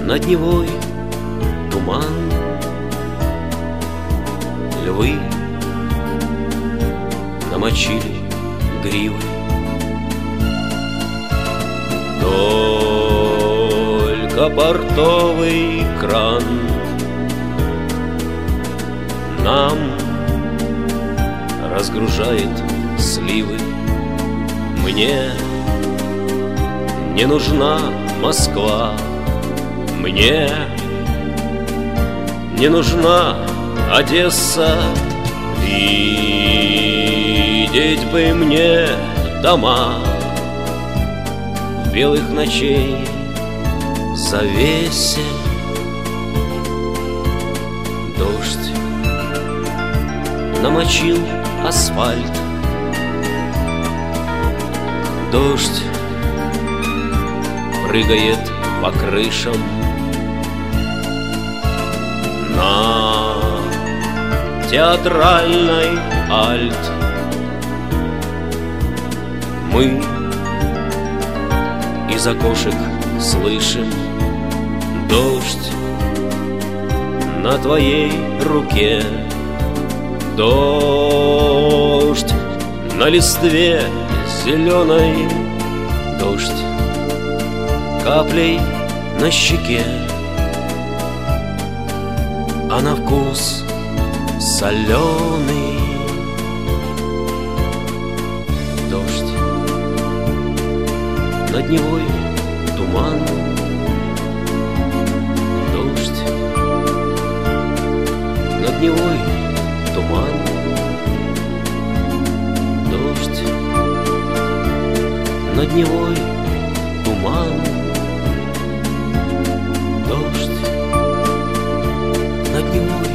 над Невой туман, львы намочили гривы. Только портовый кран нам разгружает сливы. Мне не нужна Москва, мне не нужна Одесса. Видеть бы мне дома в белых ночей завесе. Дождь намочил асфальт, дождь прыгает по крышам. На театральной альт мы из окошек слышим дождь на твоей руке, дождь на листве зеленой, дождь каплей на щеке, а на вкус соленый. Дождь над Невой туман, дождь над Невой туман, дождь над Невой туман, дождь над Невой.